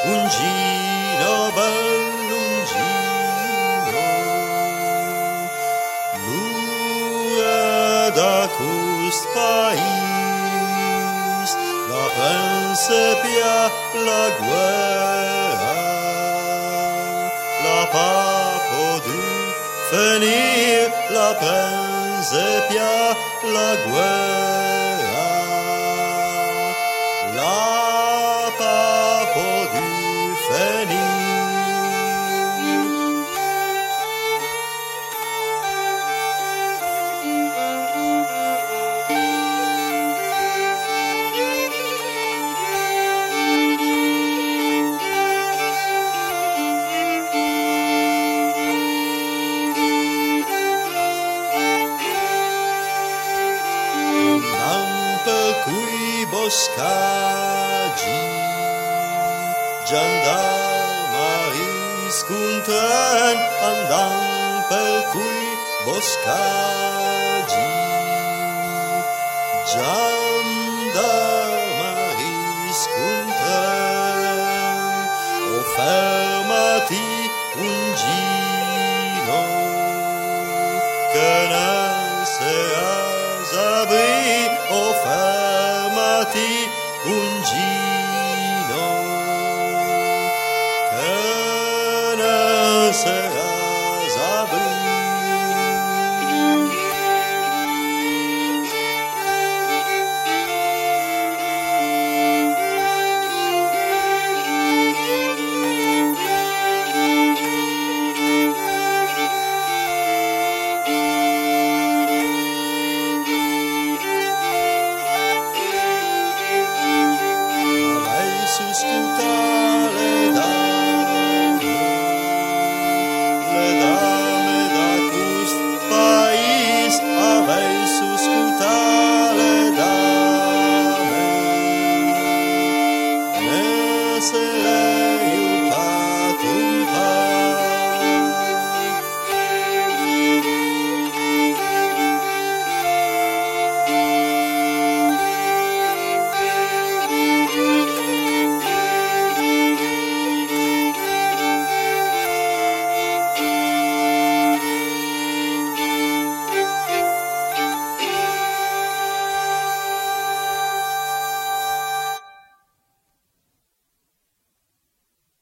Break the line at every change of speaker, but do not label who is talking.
un giro bell'ungino, l'ura da cust país, la principia la guerra, la papo du finir, la principia la guerra, la papo du finir. Cui boscaggi, gendarmeries contren, andam per cui boscaggi, gendarmeries contren, o fermati un gino, che non seas abri, o fermati un giro.